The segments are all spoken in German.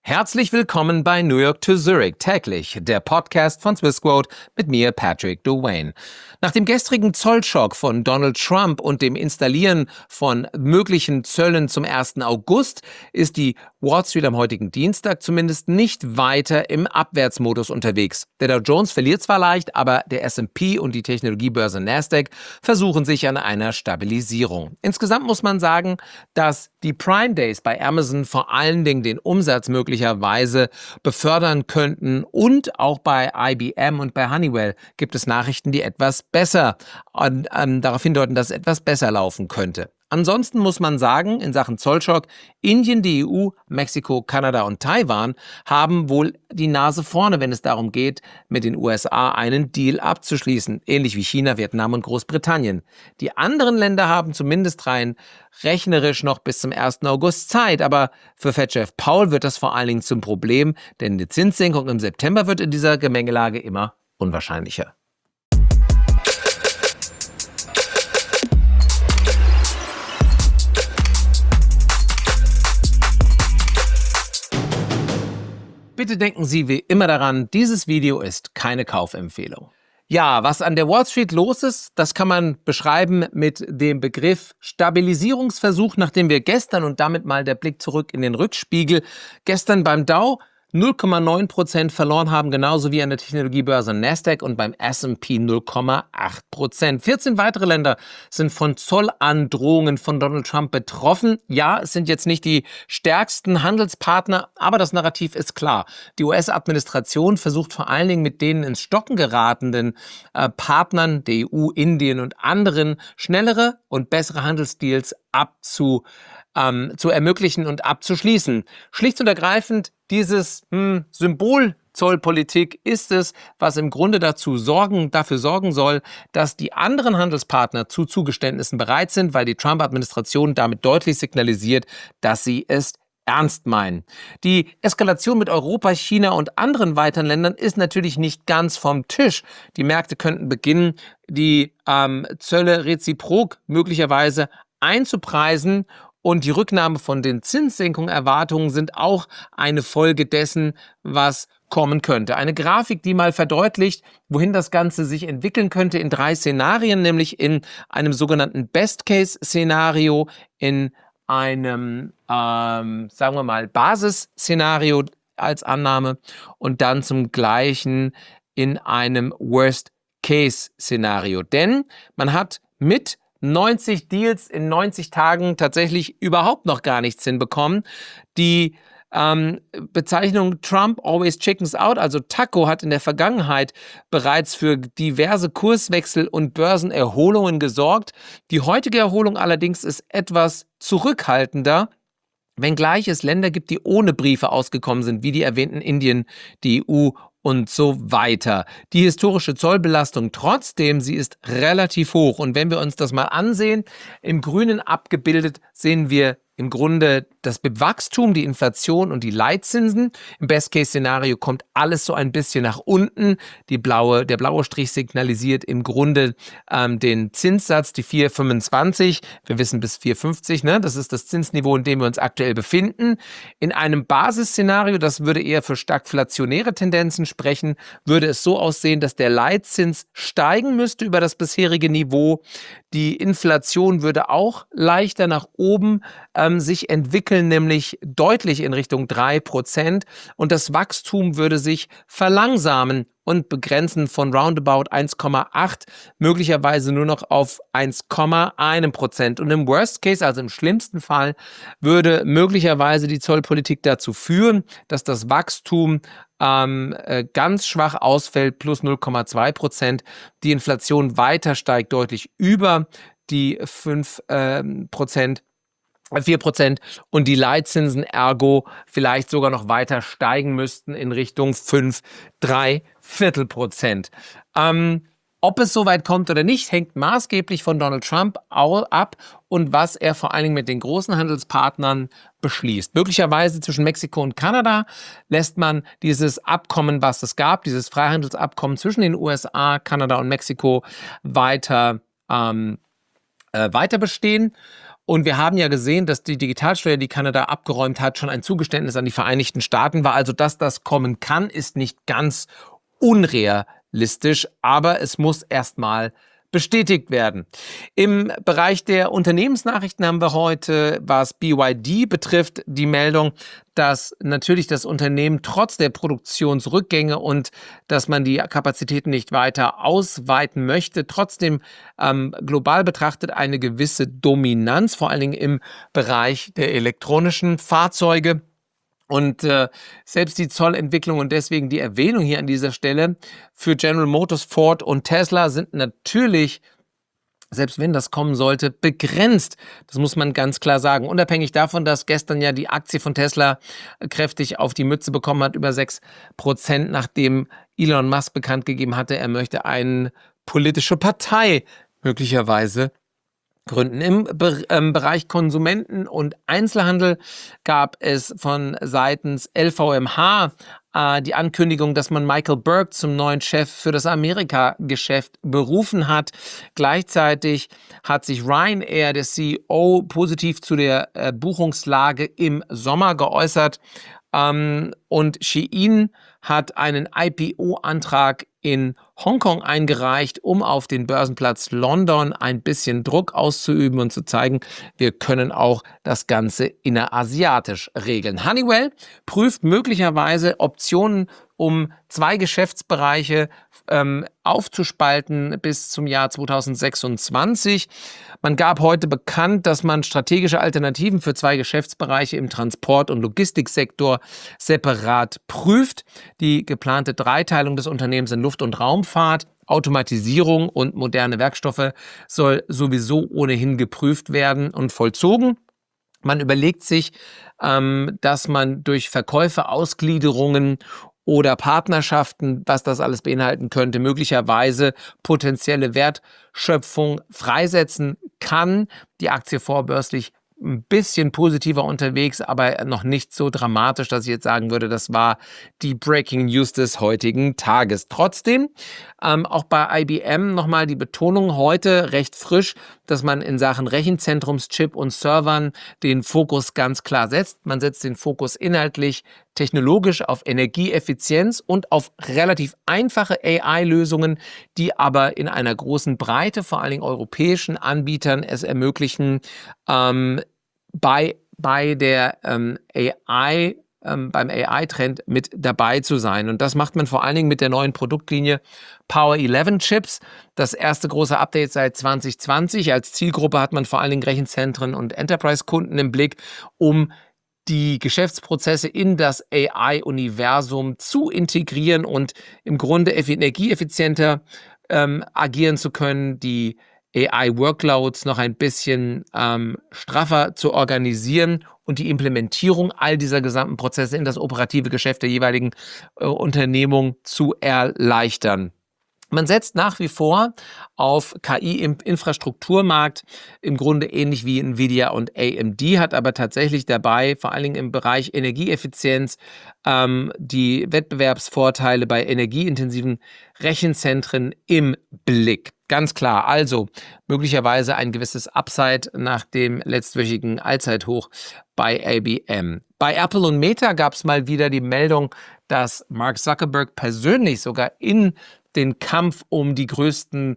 Herzlich willkommen bei New York to Zurich täglich, der Podcast von Swissquote mit mir, Patrick Dwayne. Nach dem gestrigen Zollschock von Donald Trump und dem Installieren von möglichen Zöllen zum 1. August ist die Wall Street am heutigen Dienstag zumindest nicht weiter im Abwärtsmodus unterwegs. Der Dow Jones verliert zwar leicht, aber der S&P und die Technologiebörse Nasdaq versuchen sich an einer Stabilisierung. Insgesamt muss man sagen, dass die Prime Days bei Amazon vor allen Dingen den Umsatz möglicherweise befördern könnten und auch bei IBM und bei Honeywell gibt es Nachrichten, die etwas besser darauf hindeuten, dass es etwas besser laufen könnte. Ansonsten muss man sagen, in Sachen Zollschock, Indien, die EU, Mexiko, Kanada und Taiwan haben wohl die Nase vorne, wenn es darum geht, mit den USA einen Deal abzuschließen, ähnlich wie China, Vietnam und Großbritannien. Die anderen Länder haben zumindest rein rechnerisch noch bis zum 1. August Zeit, aber für Fed-Chef Powell wird das vor allen Dingen zum Problem, denn die Zinssenkung im September wird in dieser Gemengelage immer unwahrscheinlicher. Bitte denken Sie wie immer daran, dieses Video ist keine Kaufempfehlung. Ja, was an der Wall Street los ist, das kann man beschreiben mit dem Begriff Stabilisierungsversuch, nachdem wir gestern und damit mal der Blick zurück in den Rückspiegel, gestern beim Dow 0,9% verloren haben, genauso wie an der Technologiebörse Nasdaq und beim S&P 0,8%. 14 weitere Länder sind von Zollandrohungen von Donald Trump betroffen. Ja, es sind jetzt nicht die stärksten Handelspartner, aber das Narrativ ist klar. Die US-Administration versucht vor allen Dingen mit denen ins Stocken geratenen Partnern der EU, Indien und anderen schnellere und bessere Handelsdeals zu ermöglichen und abzuschließen. Schlicht und ergreifend, dieses Symbolzollpolitik ist es, was im Grunde dafür sorgen soll, dass die anderen Handelspartner zu Zugeständnissen bereit sind, weil die Trump-Administration damit deutlich signalisiert, dass sie es ernst meinen. Die Eskalation mit Europa, China und anderen weiteren Ländern ist natürlich nicht ganz vom Tisch. Die Märkte könnten beginnen, die Zölle reziprok möglicherweise einzupreisen. Und die Rücknahme von den Zinssenkungserwartungen sind auch eine Folge dessen, was kommen könnte. Eine Grafik, die mal verdeutlicht, wohin das Ganze sich entwickeln könnte in 3 Szenarien, nämlich in einem sogenannten Best-Case-Szenario, in einem, sagen wir mal, Basisszenario als Annahme und dann zum Gleichen in einem Worst-Case-Szenario. Denn man hat mit 90 Deals in 90 Tagen tatsächlich überhaupt noch gar nichts hinbekommen. Die Bezeichnung Trump always chickens out, also Taco, hat in der Vergangenheit bereits für diverse Kurswechsel und Börsenerholungen gesorgt. Die heutige Erholung allerdings ist etwas zurückhaltender, wenngleich es Länder gibt, die ohne Briefe ausgekommen sind, wie die erwähnten Indien, die EU und so weiter. Die historische Zollbelastung trotzdem, sie ist relativ hoch. Und wenn wir uns das mal ansehen, im Grünen abgebildet, sehen wir im Grunde das Wachstum, die Inflation und die Leitzinsen. Im Best-Case-Szenario kommt alles so ein bisschen nach unten. Der blaue Strich signalisiert im Grunde den Zinssatz, die 4,25. Wir wissen bis 4,50, ne? Das ist das Zinsniveau, in dem wir uns aktuell befinden. In einem Basisszenario, das würde eher für stagflationäre Tendenzen sprechen, würde es so aussehen, dass der Leitzins steigen müsste über das bisherige Niveau. Die Inflation würde auch leichter nach oben sich entwickeln, nämlich deutlich in Richtung 3%. Und das Wachstum würde sich verlangsamen und begrenzen von roundabout 1,8 möglicherweise nur noch auf 1,1%. Und im Worst Case, also im schlimmsten Fall, würde möglicherweise die Zollpolitik dazu führen, dass das Wachstum ganz schwach ausfällt, plus 0,2%. Die Inflation weiter steigt, deutlich über die 4% und die Leitzinsen ergo vielleicht sogar noch weiter steigen müssten in Richtung 5,75%. Ob es soweit kommt oder nicht, hängt maßgeblich von Donald Trump ab und was er vor allen Dingen mit den großen Handelspartnern beschließt. Möglicherweise zwischen Mexiko und Kanada lässt man dieses Abkommen, was es gab, dieses Freihandelsabkommen zwischen den USA, Kanada und Mexiko weiter bestehen. Und wir haben ja gesehen, dass die Digitalsteuer, die Kanada abgeräumt hat, schon ein Zugeständnis an die Vereinigten Staaten war. Also, dass das kommen kann, ist nicht ganz unrealistisch, aber es muss erstmal bestätigt werden. Im Bereich der Unternehmensnachrichten haben wir heute, was BYD betrifft, die Meldung, dass natürlich das Unternehmen trotz der Produktionsrückgänge und dass man die Kapazitäten nicht weiter ausweiten möchte, trotzdem global betrachtet eine gewisse Dominanz, vor allen Dingen im Bereich der elektronischen Fahrzeuge. Und selbst die Zollentwicklung und deswegen die Erwähnung hier an dieser Stelle für General Motors, Ford und Tesla sind natürlich, selbst wenn das kommen sollte, begrenzt. Das muss man ganz klar sagen. Unabhängig davon, dass gestern ja die Aktie von Tesla kräftig auf die Mütze bekommen hat, über 6%, nachdem Elon Musk bekannt gegeben hatte, er möchte eine politische Partei möglicherweise gründen. Im Bereich Konsumenten und Einzelhandel gab es von seitens LVMH die Ankündigung, dass man Michael Burke zum neuen Chef für das Amerika-Geschäft berufen hat. Gleichzeitig hat sich Ryanair, der CEO, positiv zu der Buchungslage im Sommer geäußert. Und Shein hat einen IPO-Antrag in Hongkong eingereicht, um auf den Börsenplatz London ein bisschen Druck auszuüben und zu zeigen, wir können auch das Ganze innerasiatisch regeln. Honeywell prüft möglicherweise Optionen, um 2 Geschäftsbereiche aufzuspalten bis zum Jahr 2026. Man gab heute bekannt, dass man strategische Alternativen für 2 Geschäftsbereiche im Transport- und Logistiksektor separat prüft. Die geplante Dreiteilung des Unternehmens in Luft- und Raumfahrt, Automatisierung und moderne Werkstoffe soll sowieso ohnehin geprüft werden und vollzogen. Man überlegt sich, dass man durch Verkäufe, Ausgliederungen oder Partnerschaften, was das alles beinhalten könnte, möglicherweise potenzielle Wertschöpfung freisetzen kann. Die Aktie vorbörslich ein bisschen positiver unterwegs, aber noch nicht so dramatisch, dass ich jetzt sagen würde, das war die Breaking News des heutigen Tages. Trotzdem, auch bei IBM nochmal die Betonung heute recht frisch, dass man in Sachen Rechenzentrumschip und Servern den Fokus ganz klar setzt. Man setzt den Fokus inhaltlich, technologisch auf Energieeffizienz und auf relativ einfache AI-Lösungen, die aber in einer großen Breite, vor allen Dingen europäischen Anbietern, es ermöglichen, bei der AI, beim AI-Trend mit dabei zu sein. Und das macht man vor allen Dingen mit der neuen Produktlinie Power 11 Chips. Das erste große Update seit 2020. Als Zielgruppe hat man vor allen Dingen Rechenzentren und Enterprise-Kunden im Blick, um die Geschäftsprozesse in das AI-Universum zu integrieren und im Grunde energieeffizienter agieren zu können, die AI-Workloads noch ein bisschen straffer zu organisieren und die Implementierung all dieser gesamten Prozesse in das operative Geschäft der jeweiligen Unternehmung zu erleichtern. Man setzt nach wie vor auf KI im Infrastrukturmarkt, im Grunde ähnlich wie Nvidia und AMD, hat aber tatsächlich dabei, vor allen Dingen im Bereich Energieeffizienz, die Wettbewerbsvorteile bei energieintensiven Rechenzentren im Blick. Ganz klar, also möglicherweise ein gewisses Upside nach dem letztwöchigen Allzeithoch bei IBM. Bei Apple und Meta gab es mal wieder die Meldung, dass Mark Zuckerberg persönlich sogar in den Kampf um die größten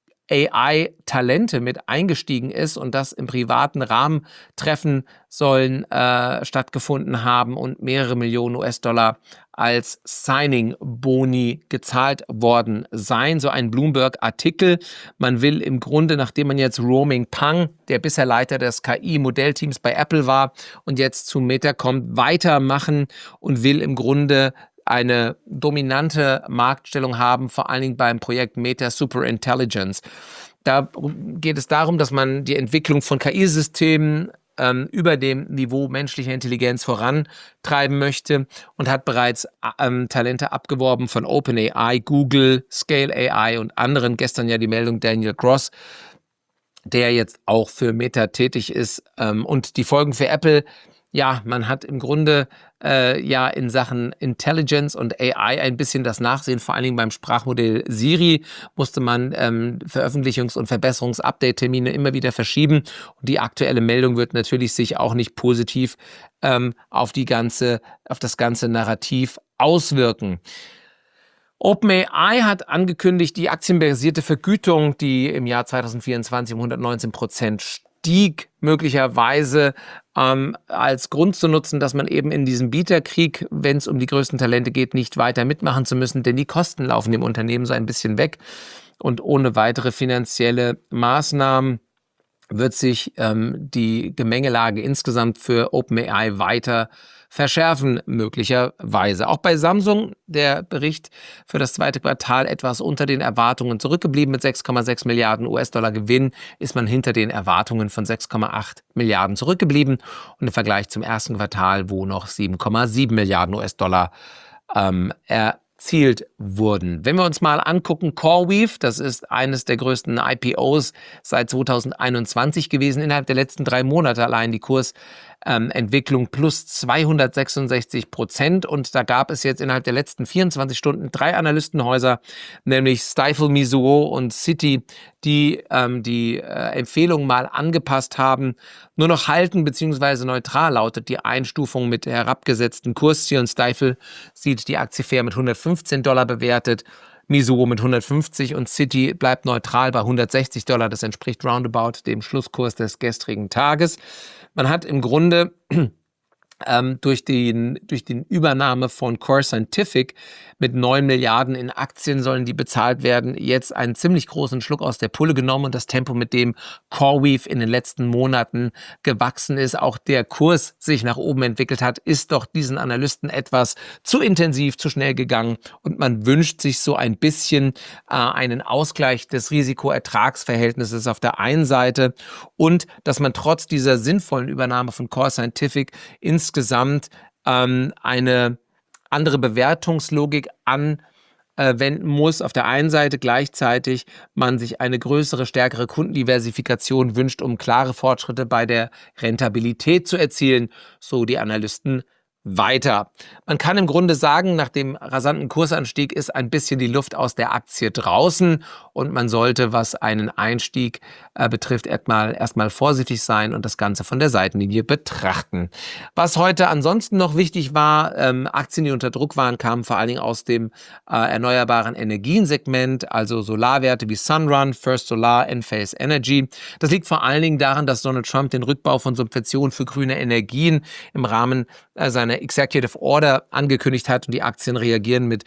AI-Talente mit eingestiegen ist und das im privaten Rahmen Treffen sollen stattgefunden haben und mehrere Millionen US-Dollar als Signing-Boni gezahlt worden seien. So ein Bloomberg-Artikel. Man will im Grunde, nachdem man jetzt Roaming Pang, der bisher Leiter des KI-Modellteams bei Apple war und jetzt zu Meta kommt, weitermachen und will im Grunde eine dominante Marktstellung haben, vor allen Dingen beim Projekt Meta Superintelligence. Da geht es darum, dass man die Entwicklung von KI-Systemen über dem Niveau menschlicher Intelligenz vorantreiben möchte und hat bereits Talente abgeworben von OpenAI, Google, Scale AI und anderen. Gestern ja die Meldung Daniel Gross, der jetzt auch für Meta tätig ist. Und die Folgen für Apple Ja, man hat im Grunde ja in Sachen Intelligence und AI ein bisschen das Nachsehen. Vor allen Dingen beim Sprachmodell Siri musste man Veröffentlichungs- und Verbesserungs-Update-Termine immer wieder verschieben. Und die aktuelle Meldung wird natürlich sich auch nicht positiv auf das ganze Narrativ auswirken. OpenAI hat angekündigt, die aktienbasierte Vergütung, die im Jahr 2024 um 119% stieg, möglicherweise als Grund zu nutzen, dass man eben in diesem Bieterkrieg, wenn es um die größten Talente geht, nicht weiter mitmachen zu müssen, denn die Kosten laufen dem Unternehmen so ein bisschen weg. Und ohne weitere finanzielle Maßnahmen wird sich die Gemengelage insgesamt für OpenAI weiter verschärfen, möglicherweise. Auch bei Samsung, der Bericht für das zweite Quartal etwas unter den Erwartungen zurückgeblieben. Mit 6,6 Milliarden US-Dollar Gewinn ist man hinter den Erwartungen von 6,8 Milliarden zurückgeblieben. Und im Vergleich zum ersten Quartal, wo noch 7,7 Milliarden US-Dollar erzielt wurden. Wenn wir uns mal angucken, CoreWeave, das ist eines der größten IPOs seit 2021 gewesen, innerhalb der letzten 3 Monate allein die Kursentwicklung plus 266%. Und da gab es jetzt innerhalb der letzten 24 Stunden 3 Analystenhäuser, nämlich Stifel, Mizuho und Citi, die die Empfehlung mal angepasst haben. Nur noch halten bzw. neutral lautet die Einstufung mit herabgesetzten Kurszielen. Stifel sieht die Aktie fair mit $115 bewertet, Mizuho mit 150 und Citi bleibt neutral bei $160. Das entspricht roundabout dem Schlusskurs des gestrigen Tages. Man hat im Grunde durch die Übernahme von Core Scientific mit 9 Milliarden in Aktien sollen die bezahlt werden, jetzt einen ziemlich großen Schluck aus der Pulle genommen und das Tempo, mit dem CoreWeave in den letzten Monaten gewachsen ist, auch der Kurs sich nach oben entwickelt hat, ist doch diesen Analysten etwas zu intensiv, zu schnell gegangen und man wünscht sich so ein bisschen einen Ausgleich des Risiko-Ertragsverhältnisses auf der einen Seite und dass man trotz dieser sinnvollen Übernahme von Core Scientific insgesamt eine andere Bewertungslogik anwenden muss. Auf der einen Seite gleichzeitig man sich eine größere, stärkere Kundendiversifikation wünscht, um klare Fortschritte bei der Rentabilität zu erzielen, so die Analysten weiter. Man kann im Grunde sagen, nach dem rasanten Kursanstieg ist ein bisschen die Luft aus der Aktie draußen und man sollte, was einen Einstieg betrifft, erstmal vorsichtig sein und das Ganze von der Seitenlinie betrachten. Was heute ansonsten noch wichtig war, Aktien, die unter Druck waren, kamen vor allen Dingen aus dem erneuerbaren Energiensegment, also Solarwerte wie Sunrun, First Solar, Enphase Energy. Das liegt vor allen Dingen daran, dass Donald Trump den Rückbau von Subventionen für grüne Energien im Rahmen seiner Executive Order angekündigt hat und die Aktien reagieren mit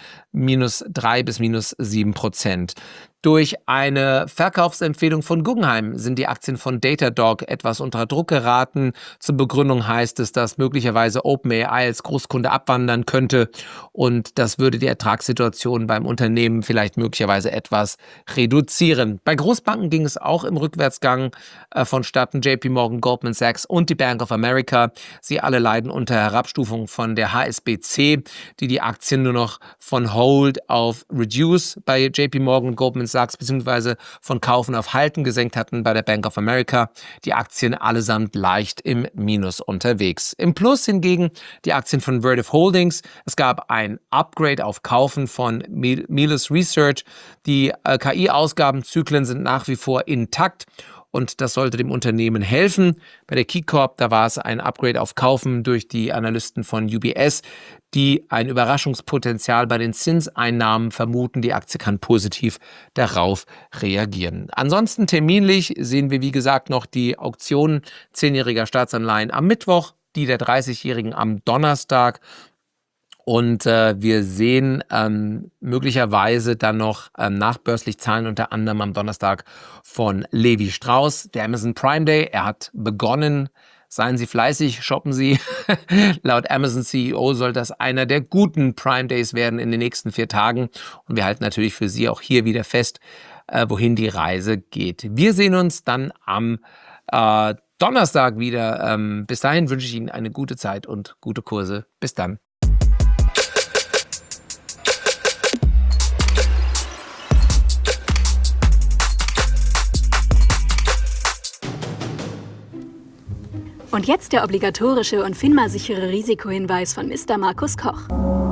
-3 bis -7%. Durch eine Verkaufsempfehlung von Guggenheim sind die Aktien von Datadog etwas unter Druck geraten. Zur Begründung heißt es, dass möglicherweise OpenAI als Großkunde abwandern könnte und das würde die Ertragssituation beim Unternehmen vielleicht möglicherweise etwas reduzieren. Bei Großbanken ging es auch im Rückwärtsgang vonstatten. JP Morgan, Goldman Sachs und die Bank of America. Sie alle leiden unter Herabstufung von der HSBC, die Aktien nur noch von Hold auf Reduce bei JP Morgan und Goldman Sachs bzw. von Kaufen auf Halten gesenkt hatten bei der Bank of America. Die Aktien allesamt leicht im Minus unterwegs. Im Plus hingegen die Aktien von Vertiv Holdings. Es gab ein Upgrade auf Kaufen von Miles Research. Die KI-Ausgabenzyklen sind nach wie vor intakt. Und das sollte dem Unternehmen helfen. Bei der KeyCorp, da war es ein Upgrade auf Kaufen durch die Analysten von UBS, die ein Überraschungspotenzial bei den Zinseinnahmen vermuten. Die Aktie kann positiv darauf reagieren. Ansonsten terminlich sehen wir, wie gesagt, noch die Auktionen 10-jähriger Staatsanleihen am Mittwoch, die der 30-jährigen am Donnerstag. Und wir sehen möglicherweise dann noch nachbörslich Zahlen, unter anderem am Donnerstag von Levi Strauss, der Amazon Prime Day. Er hat begonnen. Seien Sie fleißig, shoppen Sie. Laut Amazon CEO soll das einer der guten Prime Days werden in den nächsten 4 Tagen. Und wir halten natürlich für Sie auch hier wieder fest, wohin die Reise geht. Wir sehen uns dann am Donnerstag wieder. Bis dahin wünsche ich Ihnen eine gute Zeit und gute Kurse. Bis dann. Und jetzt der obligatorische und FINMA-sichere Risikohinweis von Mr. Markus Koch.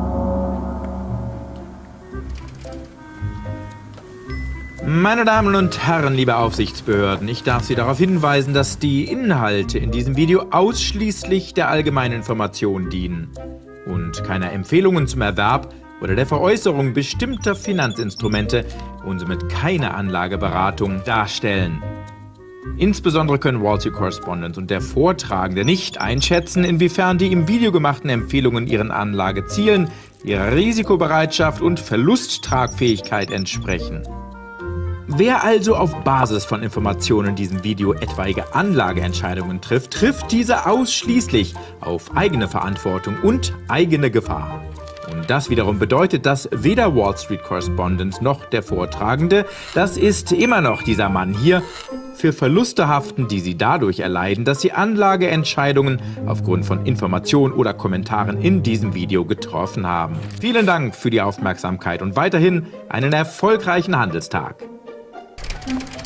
Meine Damen und Herren, liebe Aufsichtsbehörden, ich darf Sie darauf hinweisen, dass die Inhalte in diesem Video ausschließlich der allgemeinen Information dienen und keine Empfehlungen zum Erwerb oder der Veräußerung bestimmter Finanzinstrumente und somit keine Anlageberatung darstellen. Insbesondere können Wall Street Correspondent und der Vortragende nicht einschätzen, inwiefern die im Video gemachten Empfehlungen ihren Anlagezielen, ihrer Risikobereitschaft und Verlusttragfähigkeit entsprechen. Wer also auf Basis von Informationen in diesem Video etwaige Anlageentscheidungen trifft, trifft diese ausschließlich auf eigene Verantwortung und eigene Gefahr. Und das wiederum bedeutet, dass weder Wall Street Correspondent noch der Vortragende, das ist immer noch dieser Mann hier, für Verluste haften, die sie dadurch erleiden, dass sie Anlageentscheidungen aufgrund von Informationen oder Kommentaren in diesem Video getroffen haben. Vielen Dank für die Aufmerksamkeit und weiterhin einen erfolgreichen Handelstag.